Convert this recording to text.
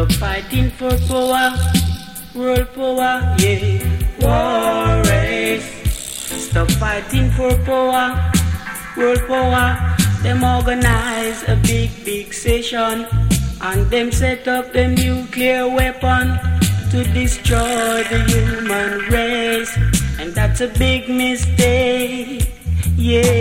Stop fighting for power, world power, yeah. War race. Stop fighting for power, world power. Them organize a big session, and them set up the nuclear weapon to destroy the human race. And that's a big mistake, yeah.